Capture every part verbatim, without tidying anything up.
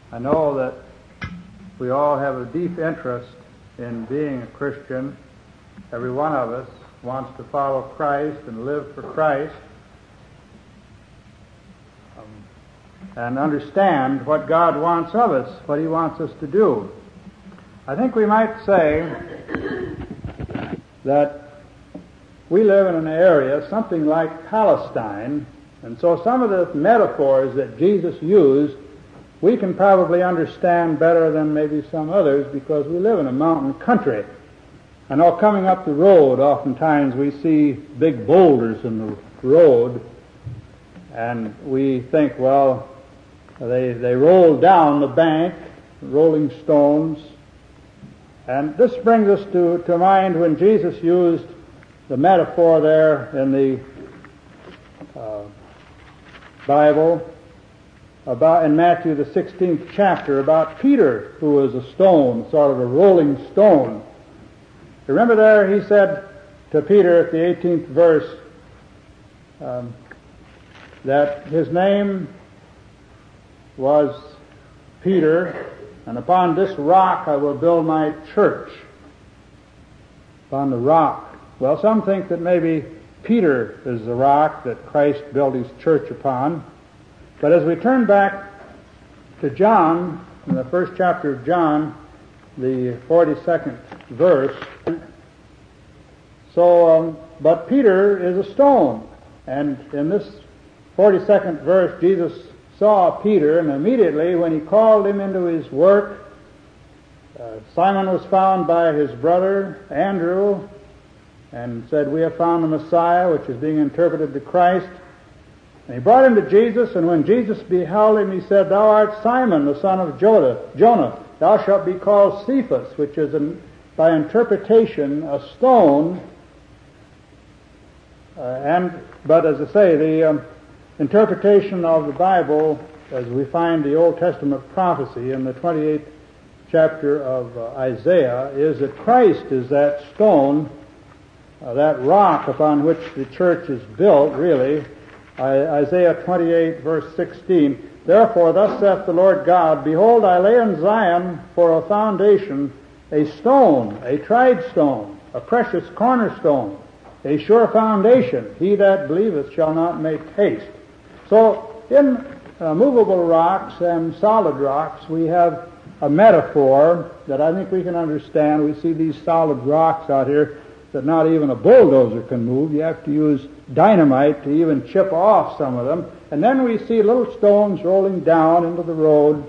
I know that we all have a deep interest in being a Christian. Every one of us wants to follow Christ and live for Christ um, and understand what God wants of us, what He wants us to do. I think we might say that we live in an area something like Palestine, and so some of the metaphors that Jesus used we can probably understand better than maybe some others because we live in a mountain country. I know coming up the road, oftentimes we see big boulders in the road, and we think, well, they they roll down the bank, rolling stones. And this brings us to, to mind when Jesus used the metaphor there in the uh, Bible about in Matthew the sixteenth chapter about Peter, who was a stone, sort of a rolling stone. Remember there he said to Peter at the eighteenth verse um, that his name was Peter, and upon this rock I will build my church. Upon the rock. Well, some think that maybe Peter is the rock that Christ built his church upon. But as we turn back to John, in the first chapter of John, the forty-second verse, so, um, but Peter is a stone. And in this forty-second verse, Jesus saw Peter, and immediately when he called him into his work, uh, Simon was found by his brother Andrew, and said, "We have found the Messiah," which is being interpreted to Christ. And he brought him to Jesus, and when Jesus beheld him, he said, "Thou art Simon, the son of Jonah. Jonah. Thou shalt be called Cephas," which is, an, by interpretation, a stone. Uh, and but as I say, the um, interpretation of the Bible, as we find the Old Testament prophecy in the twenty-eighth chapter of uh, Isaiah, is that Christ is that stone, uh, that rock upon which the church is built, really. Isaiah twenty-eight, verse sixteen, "Therefore thus saith the Lord God, Behold, I lay in Zion for a foundation a stone, a tried stone, a precious cornerstone, a sure foundation. He that believeth shall not make haste." So in uh, movable rocks and solid rocks, we have a metaphor that I think we can understand. We see these solid rocks out here that not even a bulldozer can move. You have to use dynamite to even chip off some of them. And then we see little stones rolling down into the road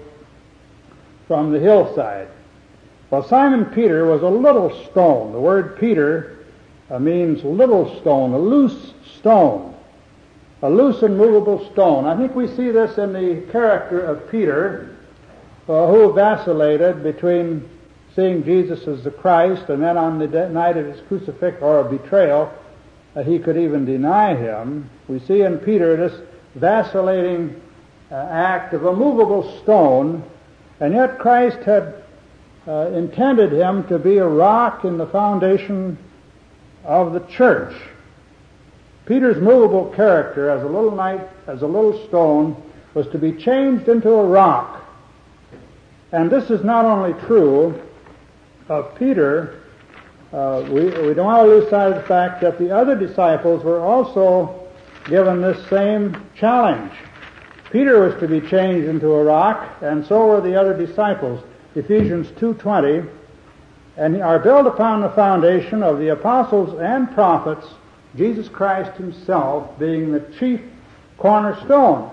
from the hillside. Well, Simon Peter was a little stone. The word Peter uh, means little stone, a loose stone, a loose and movable stone. I think we see this in the character of Peter, uh, who vacillated between seeing Jesus as the Christ, and then on the de- night of his crucifixion or betrayal, uh, he could even deny him. We see in Peter this vacillating uh, act of a movable stone, and yet Christ had uh, intended him to be a rock in the foundation of the church. Peter's movable character as a little night, as a little stone, was to be changed into a rock. And this is not only true of Peter, uh, we, we don't want to lose sight of the fact that the other disciples were also given this same challenge. Peter was to be changed into a rock, and so were the other disciples. Ephesians two twenty, "And are built upon the foundation of the apostles and prophets, Jesus Christ himself being the chief cornerstone."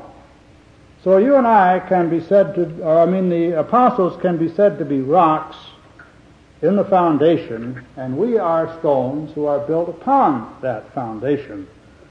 So you and I can be said to, or I mean the apostles can be said to be rocks in the foundation, and we are stones who are built upon that foundation.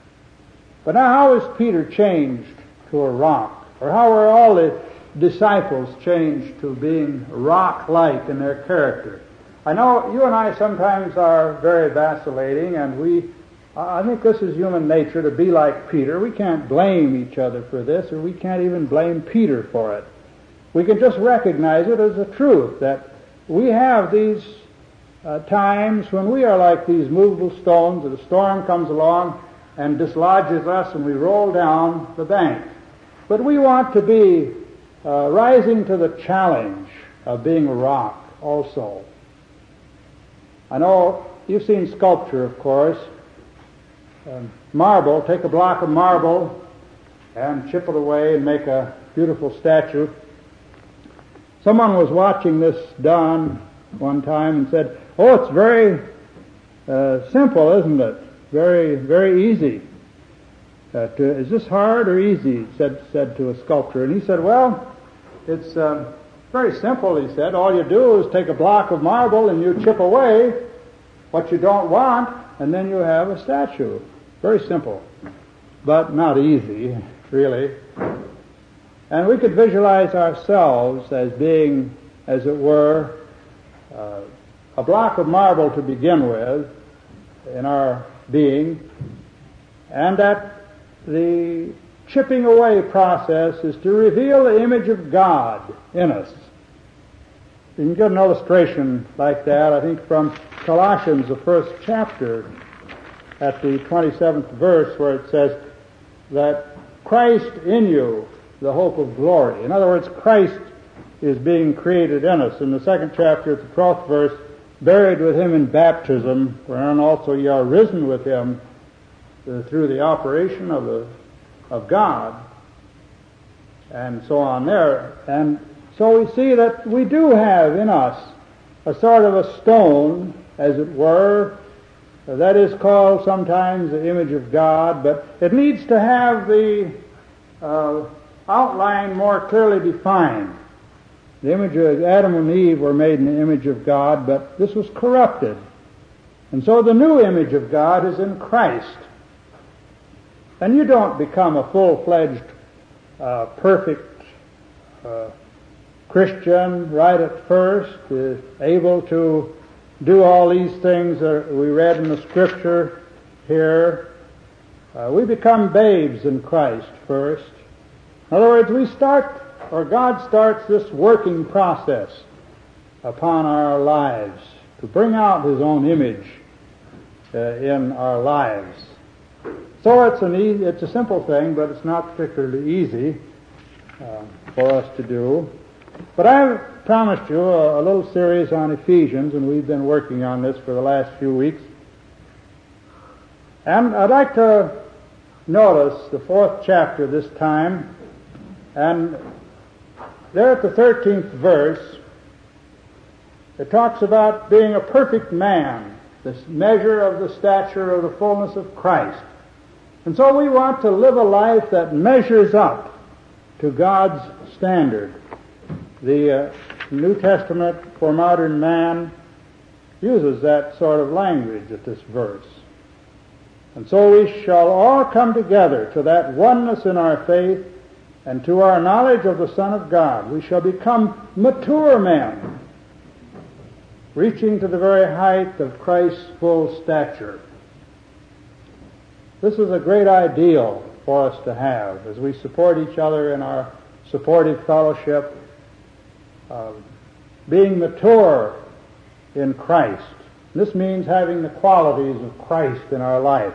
But now how is Peter changed to a rock? Or how are all the disciples changed to being rock-like in their character? I know you and I sometimes are very vacillating, and we, I think this is human nature to be like Peter. We can't blame each other for this, or we can't even blame Peter for it. We can just recognize it as a truth that we have these uh, times when we are like these movable stones, that a storm comes along and dislodges us and we roll down the bank. But we want to be uh, rising to the challenge of being a rock also. I know you've seen sculpture, of course. Um, marble, take a block of marble and chip it away and make a beautiful statue. Someone was watching this done one time and said, "Oh, it's very uh, simple, isn't it? Very, very easy. Uh, to, is this hard or easy?" said said to a sculptor. And he said, "Well, it's uh, very simple," he said. "All you do is take a block of marble and you chip away what you don't want, and then you have a statue. Very simple, but not easy, really." And we could visualize ourselves as being, as it were, uh, a block of marble to begin with in our being, and that the chipping away process is to reveal the image of God in us. You can get an illustration like that, I think, from Colossians, the first chapter, at the twenty-seventh verse, where it says that Christ in you, the hope of glory. In other words, Christ is being created in us. In the second chapter, at the twelfth verse, buried with him in baptism, wherein also ye are risen with him uh, through the operation of the of God, and so on there. And so we see that we do have in us a sort of a stone, as it were, that is called sometimes the image of God, but it needs to have the uh, outline more clearly defined. The image of Adam and Eve were made in the image of God, but this was corrupted. And so the new image of God is in Christ. And you don't become a full-fledged, uh, perfect uh, Christian right at first, uh, able to do all these things that we read in the Scripture here. Uh, we become babes in Christ first. In other words, we start, or God starts this working process upon our lives to bring out His own image uh, in our lives. So it's an easy, it's a simple thing, but it's not particularly easy uh, for us to do. But I've promised you a, a little series on Ephesians, and we've been working on this for the last few weeks. And I'd like to notice the fourth chapter this time, and there at the thirteenth verse, it talks about being a perfect man, this measure of the stature of the fullness of Christ. And so we want to live a life that measures up to God's standard. The uh, New Testament for modern man uses that sort of language at this verse. And so we shall all come together to that oneness in our faith and to our knowledge of the Son of God. We shall become mature men, reaching to the very height of Christ's full stature. This is a great ideal for us to have as we support each other in our supportive fellowship, uh, being mature in Christ. This means having the qualities of Christ in our life.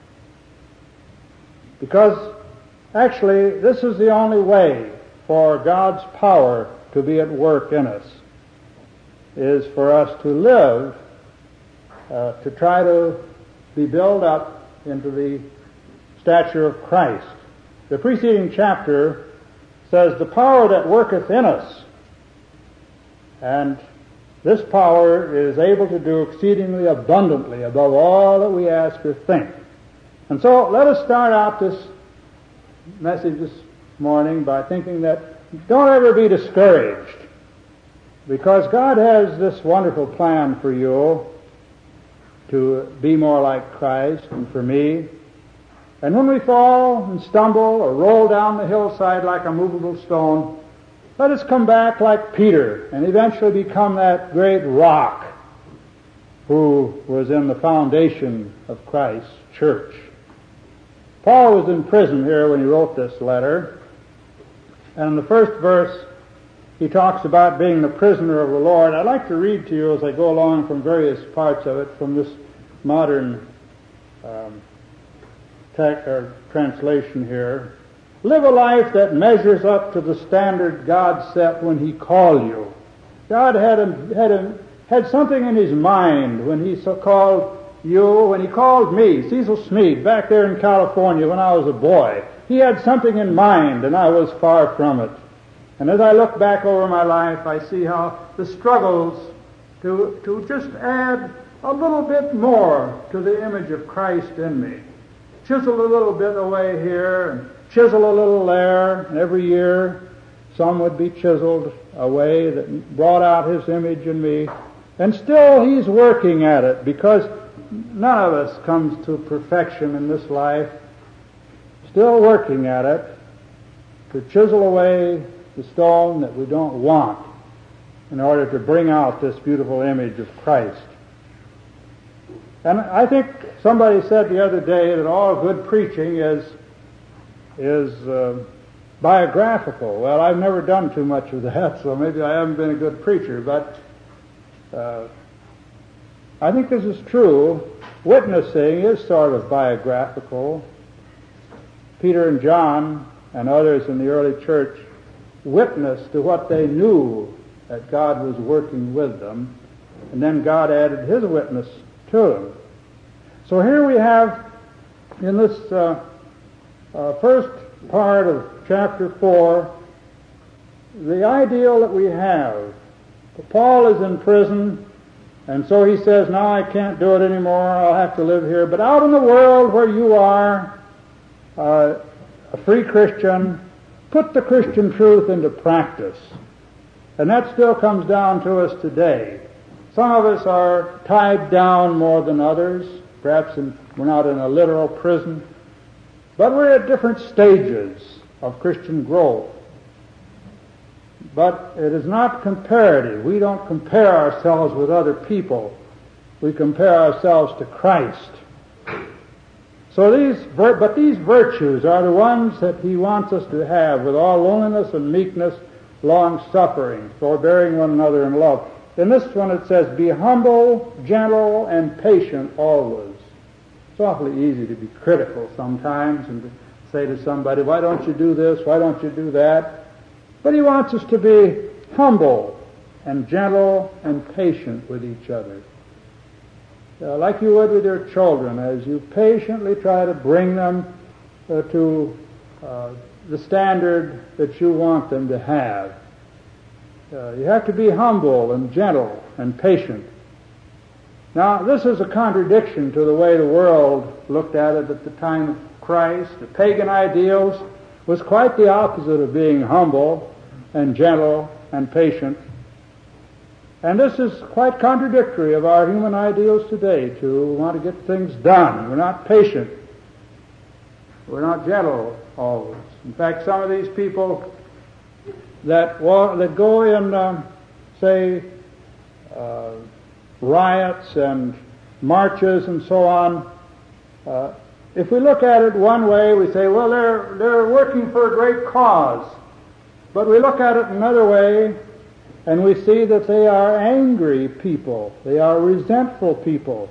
Because actually, this is the only way for God's power to be at work in us, is for us to live, uh, to try to be built up into the stature of Christ. The preceding chapter says, the power that worketh in us. And this power is able to do exceedingly abundantly above all that we ask or think. And so let us start out this message this morning by thinking that don't ever be discouraged, because God has this wonderful plan for you to be more like Christ, and for me. And when we fall and stumble or roll down the hillside like a movable stone, let us come back like Peter and eventually become that great rock who was in the foundation of Christ's church. Paul was in prison here when he wrote this letter, and in the first verse he talks about being the prisoner of the Lord. I'd like to read to you as I go along from various parts of it from this modern um, text or translation here. live a life that measures up to the standard God set when He called you. God had a, had a, had something in His mind when He so called you, when He called me, Cecil Smead, back there in California when I was a boy. He had something in mind, and I was far from it. And as I look back over my life, I see how the struggles to, to just add a little bit more to the image of Christ in me. Chisel a little bit away here, and chisel a little there, and every year some would be chiseled away that brought out His image in me. And still He's working at it, because none of us comes to perfection in this life. Still working at it to chisel away the stone that we don't want in order to bring out this beautiful image of Christ. And I think somebody said the other day that all good preaching is is uh, biographical. Well, I've never done too much of that, so maybe I haven't been a good preacher, but uh, I think this is true. Witnessing is sort of biographical. Peter and John and others in the early church witnessed to what they knew that God was working with them, and then God added His witness to them. So here we have in this uh, uh, first part of chapter four the ideal that we have. Paul is in prison, and so he says, now I can't do it anymore, I'll have to live here. But out in the world where you are, uh, a free Christian, put the Christian truth into practice. And that still comes down to us today. Some of us are tied down more than others. Perhaps in, we're not in a literal prison, but we're at different stages of Christian growth. But it is not comparative. We don't compare ourselves with other people. We compare ourselves to Christ. So these, but these virtues are the ones that He wants us to have, with all lowliness and meekness, long-suffering, forbearing one another in love. In this one it says, be humble, gentle, and patient always. It's awfully easy to be critical sometimes and to say to somebody, why don't you do this, why don't you do that? But He wants us to be humble and gentle and patient with each other. Uh, like you would with your children, as you patiently try to bring them uh, to uh, the standard that you want them to have. Uh, you have to be humble and gentle and patient. Now, this is a contradiction to the way the world looked at it at the time of Christ. The pagan ideals was quite the opposite of being humble and gentle and patient. And this is quite contradictory of our human ideals today, to want to get things done. We're not patient. We're not gentle always. In fact, some of these people that walk, that go in, um, say, uh, riots and marches and so on, uh, if we look at it one way, we say, well, they're they're working for a great cause. But we look at it another way, and we see that they are angry people. They are resentful people.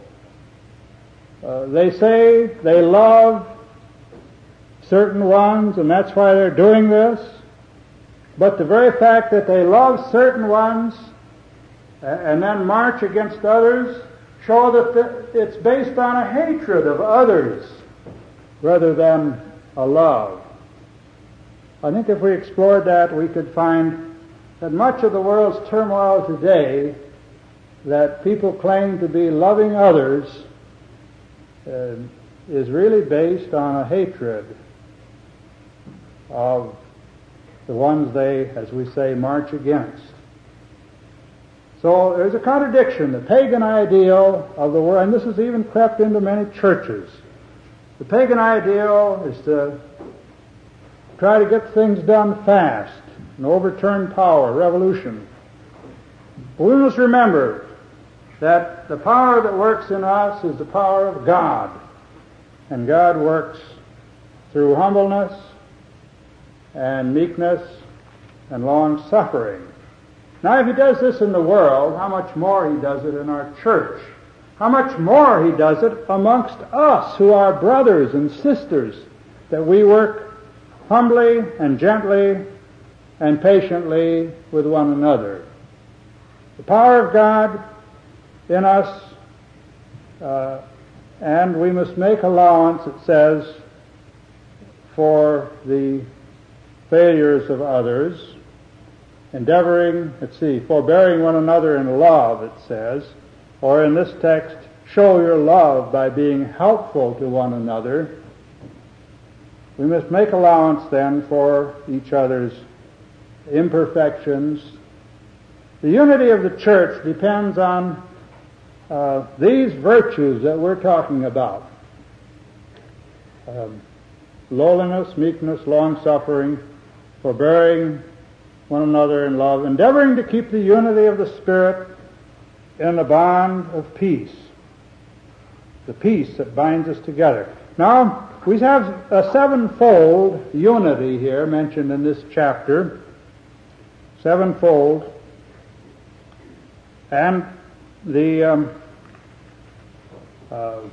Uh, they say they love certain ones, and that's why they're doing this. But the very fact that they love certain ones and then march against others show that it's based on a hatred of others rather than a love. I think if we explored that, we could find that much of the world's turmoil today, that people claim to be loving others, uh, is really based on a hatred of the ones they, as we say, march against. So there's a contradiction. The pagan ideal of the world, and this has even crept into many churches. The pagan ideal is to try to get things done fast and overturn power, revolution. But we must remember that the power that works in us is the power of God. And God works through humbleness and meekness and long-suffering. Now, if He does this in the world, how much more He does it in our church? How much more He does it amongst us who are brothers and sisters, that we work humbly and gently and patiently with one another. The power of God in us, uh, and we must make allowance, it says, for the failures of others, endeavoring, let's see, forbearing one another in love, it says, or in this text, show your love by being helpful to one another. We must make allowance then for each other's imperfections. The unity of the church depends on uh, these virtues that we're talking about. Um, lowliness, meekness, long-suffering, forbearing one another in love, endeavoring to keep the unity of the Spirit in the bond of peace, the peace that binds us together. Now, we have a sevenfold unity here mentioned in this chapter, sevenfold, and the um, uh,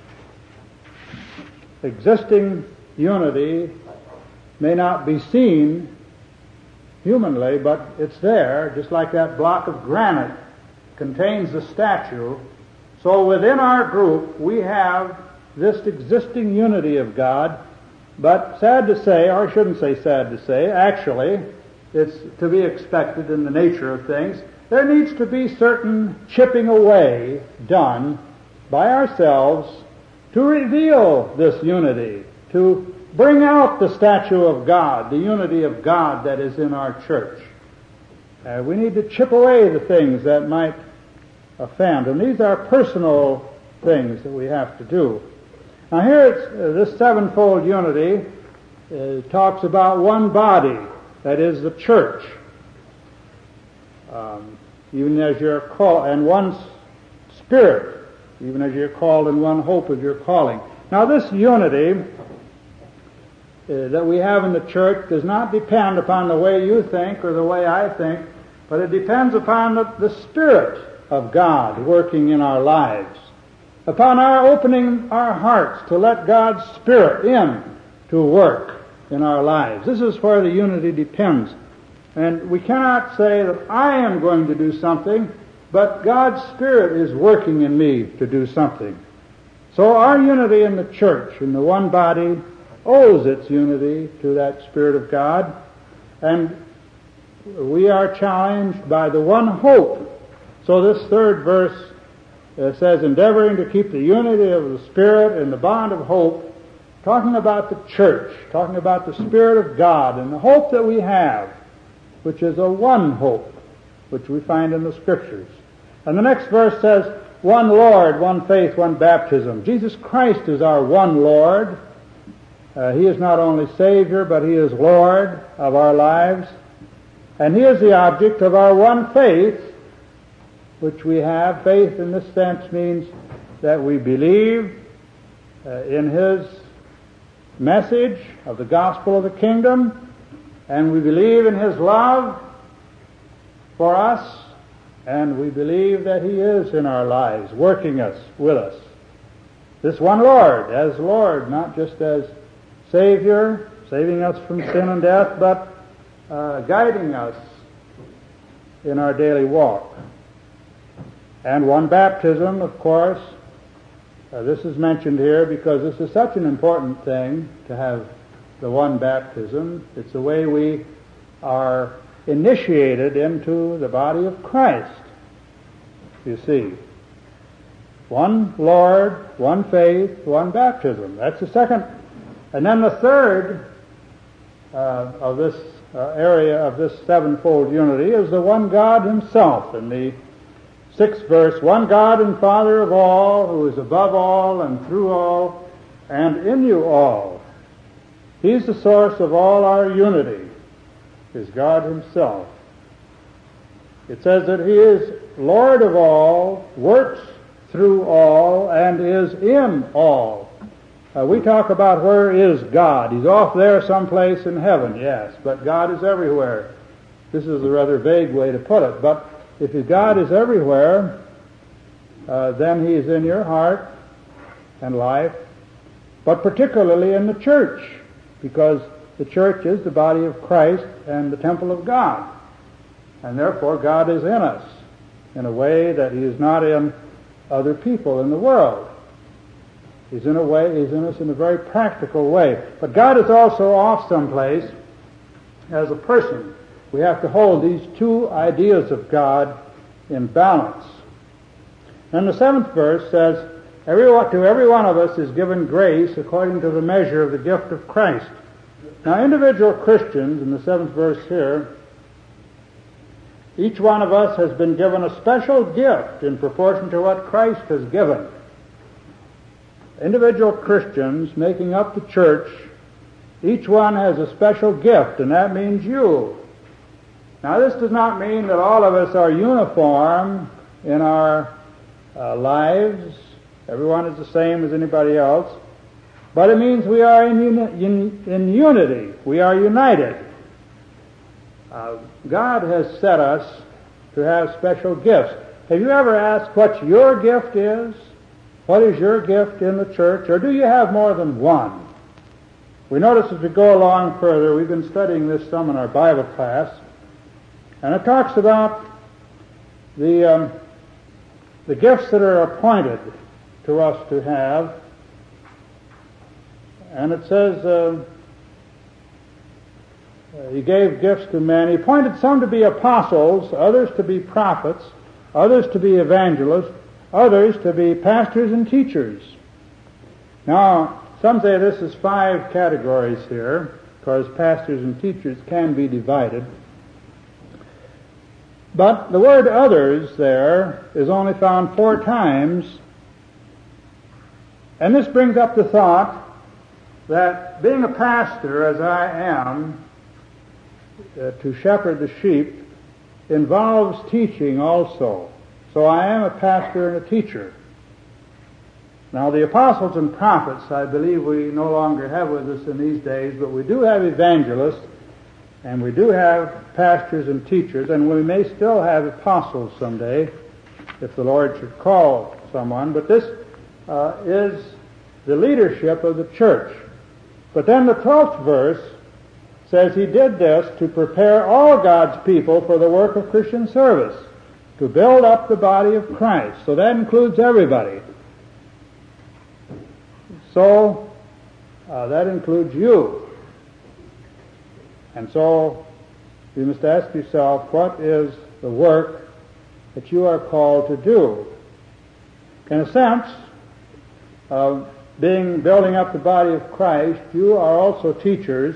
existing unity may not be seen humanly, but it's there, just like that block of granite contains the statue. So within our group we have this existing unity of God, but sad to say, or I shouldn't say sad to say, actually, it's to be expected in the nature of things, there needs to be certain chipping away done by ourselves to reveal this unity, to bring out the statue of God, the unity of God that is in our church. Uh, we need to chip away the things that might offend, and these are personal things that we have to do. Now here it's, uh, this sevenfold unity uh, talks about one body, that is the church. Um, even as you're called, and one spirit, even as you're called in one hope of your calling. Now this unity uh, that we have in the church does not depend upon the way you think or the way I think, but it depends upon the, the Spirit of God working in our lives, upon our opening our hearts to let God's Spirit in to work in our lives. This is where the unity depends. And we cannot say that I am going to do something, but God's Spirit is working in me to do something. So our unity in the church, in the one body, owes its unity to that Spirit of God, and we are challenged by the one hope. So this third verse uh, says, endeavoring to keep the unity of the Spirit in the bond of hope, talking about the church, talking about the Spirit of God and the hope that we have, which is a one hope, which we find in the Scriptures. And the next verse says, one Lord, one faith, one baptism. Jesus Christ is our one Lord. Uh, he is not only Savior, but He is Lord of our lives. And He is the object of our one faith, which we have. Faith in this sense means that we believe uh, in His message of the gospel of the kingdom, and we believe in His love for us, and we believe that He is in our lives, working us, with us. This one Lord, as Lord, not just as Savior, saving us from sin and death, but uh, guiding us in our daily walk. And one baptism, of course. Uh, this is mentioned here because this is such an important thing to have the one baptism. It's the way we are initiated into the body of Christ. You see, one Lord, one faith, one baptism. That's the second. And then the third uh, of this uh, area of this sevenfold unity is the one God Himself. In the sixth verse, one God and Father of all, who is above all and through all and in you all. He's the source of all our unity, is God Himself. It says that He is Lord of all, works through all, and is in all. Uh, we talk about where is God. He's off there someplace in heaven, yes, but God is everywhere. This is a rather vague way to put it, but if God is everywhere, uh, then He is in your heart and life, but particularly in the church, because the church is the body of Christ and the temple of God. And therefore God is in us in a way that He is not in other people in the world. He's in a way, He's in us in a very practical way. But God is also off someplace as a person. We have to hold these two ideas of God in balance. And the seventh verse says, every, to every one of us is given grace according to the measure of the gift of Christ. Now, individual Christians, in the seventh verse here, each one of us has been given a special gift in proportion to what Christ has given. Individual Christians making up the church, each one has a special gift, and that means you. Now, this does not mean that all of us are uniform in our uh, lives. Everyone is the same as anybody else. But it means we are in, uni- in, in unity. We are united. Uh, God has set us to have special gifts. Have you ever asked what your gift is? What is your gift in the church? Or do you have more than one? We notice as we go along further, we've been studying this some in our Bible class, and it talks about the, um, the gifts that are appointed to us to have. And it says, uh, He gave gifts to men. He appointed some to be apostles, others to be prophets, others to be evangelists, others to be pastors and teachers. Now, some say this is five categories here, because pastors and teachers can be divided. But the word others there is only found four times, and this brings up the thought that being a pastor, as I am, uh, to shepherd the sheep, involves teaching also. So I am a pastor and a teacher. Now, the apostles and prophets, I believe we no longer have with us in these days, but we do have evangelists, and we do have pastors and teachers, and we may still have apostles someday, if the Lord should call someone. But this uh, is the leadership of the church. But then the twelfth verse says He did this to prepare all God's people for the work of Christian service, to build up the body of Christ. So that includes everybody. So uh, that includes you. And so you must ask yourself, what is the work that you are called to do? In a sense of being building up the body of Christ, you are also teachers,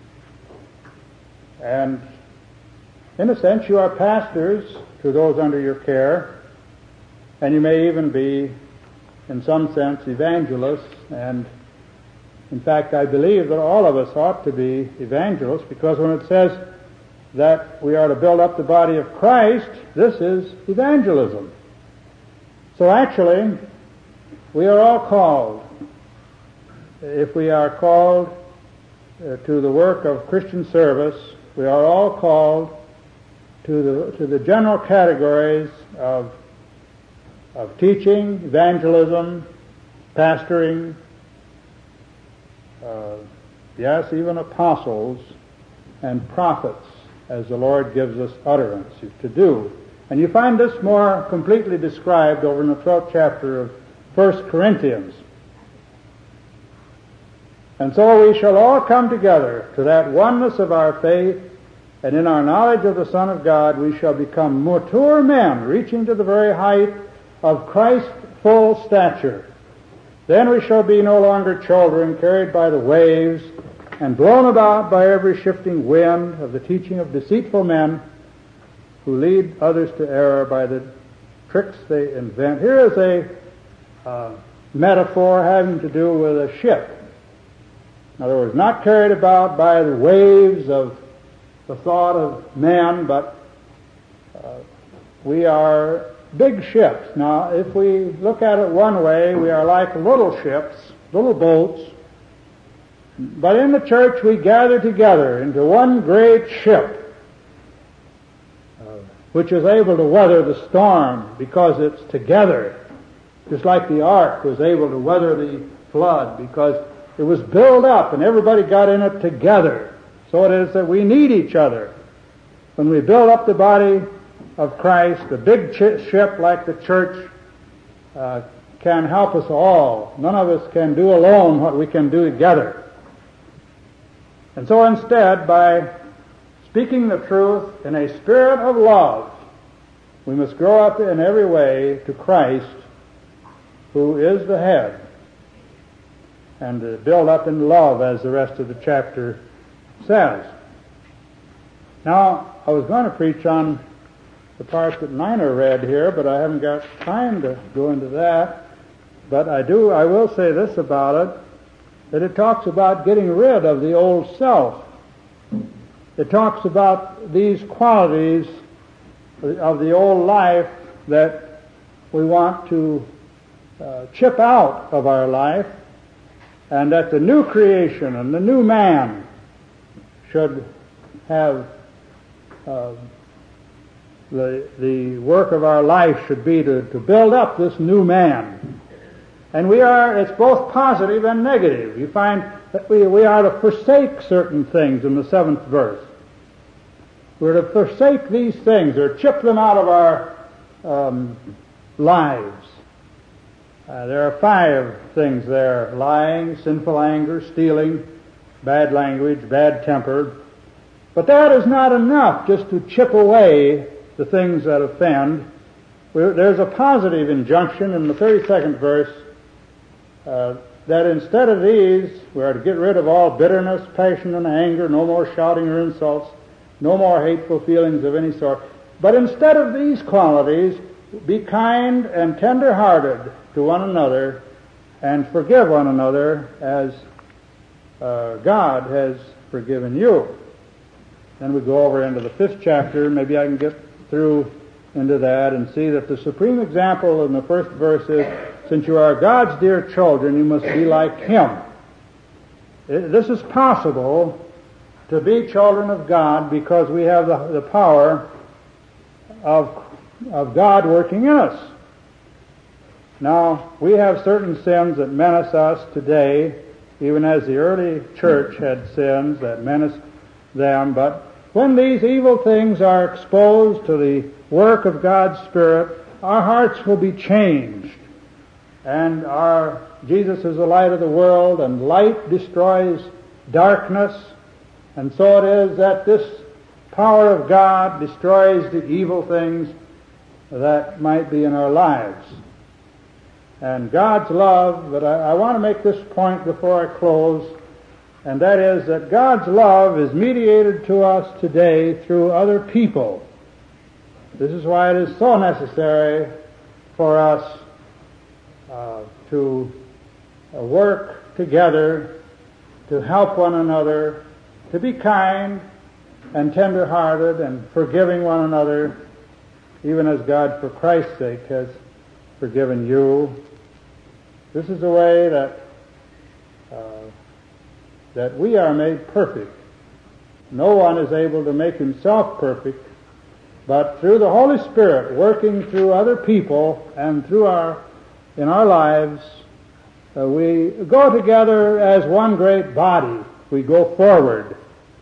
and in a sense you are pastors to those under your care, and you may even be, in some sense, evangelists. And in fact, I believe that all of us ought to be evangelists, because when it says that we are to build up the body of Christ, this is evangelism. So actually, we are all called. If we are called uh, to the work of Christian service, we are all called to the to the general categories of of teaching, evangelism, pastoring, uh, yes, even apostles and prophets, as the Lord gives us utterance to do. And you find this more completely described over in the twelfth chapter of First Corinthians. And so we shall all come together to that oneness of our faith, and in our knowledge of the Son of God we shall become mature men, reaching to the very height of Christ's full stature. Then we shall be no longer children, carried by the waves and blown about by every shifting wind of the teaching of deceitful men, who lead others to error by the tricks they invent. Here is a uh, metaphor having to do with a ship. In other words, not carried about by the waves of the thought of men, but uh, we are big ships. Now, if we look at it one way, we are like little ships, little boats. But in the church, we gather together into one great ship, uh, which is able to weather the storm because it's together. Just like the ark was able to weather the flood because It was built up, and everybody got in it together. So it is that we need each other. When we build up the body of Christ, the big ship like the church uh, can help us all. None of us can do alone what we can do together. And so instead, by speaking the truth in a spirit of love, we must grow up in every way to Christ, who is the head, and to build up in love, as the rest of the chapter says. Now, I was going to preach on the part that Niner read here, but I haven't got time to go into that. But I do, I will say this about it, that it talks about getting rid of the old self. It talks about these qualities of the old life that we want to uh, chip out of our life, and that the new creation and the new man should have uh, the the work of our life should be to, to build up this new man. And we are, it's both positive and negative. You find that we, we are to forsake certain things in the seventh verse. We're to forsake these things or chip them out of our um, lives. Uh, there are five things there: lying, sinful anger, stealing, bad language, bad temper. But that is not enough just to chip away the things that offend. We're, there's a positive injunction in the thirty-second verse uh, that instead of these, we are to get rid of all bitterness, passion, and anger, no more shouting or insults, no more hateful feelings of any sort. But instead of these qualities, be kind and tender-hearted to one another, and forgive one another as uh, God has forgiven you. Then we go over into the fifth chapter. Maybe I can get through into that and see that the supreme example in the first verse is, since you are God's dear children, you must be like Him. It, this is possible to be children of God because we have the, the power of, of God working in us. Now, we have certain sins that menace us today, even as the early church had sins that menaced them. But when these evil things are exposed to the work of God's Spirit, our hearts will be changed. And our Jesus is the light of the world, and light destroys darkness. And so it is that this power of God destroys the evil things that might be in our lives. And God's love, but I, I want to make this point before I close, and that is that God's love is mediated to us today through other people. This is why it is so necessary for us uh, to uh, work together, to help one another, to be kind and tender-hearted and forgiving one another, even as God, for Christ's sake, has forgiven you. This is the way that uh, that we are made perfect. No one is able to make himself perfect, but through the Holy Spirit working through other people and through our in our lives, uh, we go together as one great body. We go forward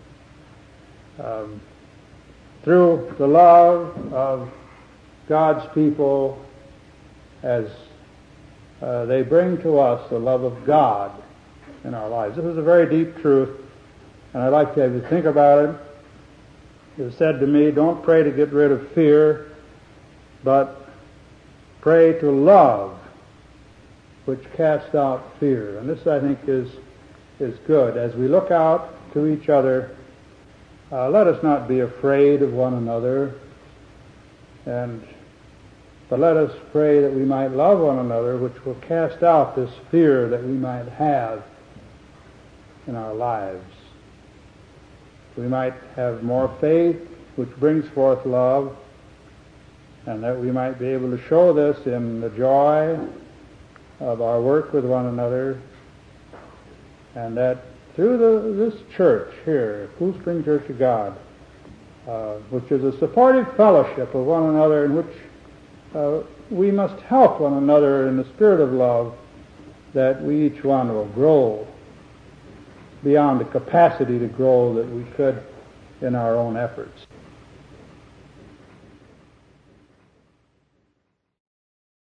um, through the love of God's people as uh, they bring to us the love of God in our lives. This is a very deep truth, and I'd like to have you think about it. It was said to me, don't pray to get rid of fear, but pray to love, which casts out fear. And this, I think, is is good. As we look out to each other, uh, let us not be afraid of one another, and but let us pray that we might love one another, which will cast out this fear that we might have in our lives. We might have more faith, which brings forth love, and that we might be able to show this in the joy of our work with one another, and that through the, this church here, Cool Spring Church of God, uh, which is a supportive fellowship of one another in which uh, we must help one another in the spirit of love, that we each one will grow beyond the capacity to grow that we could in our own efforts.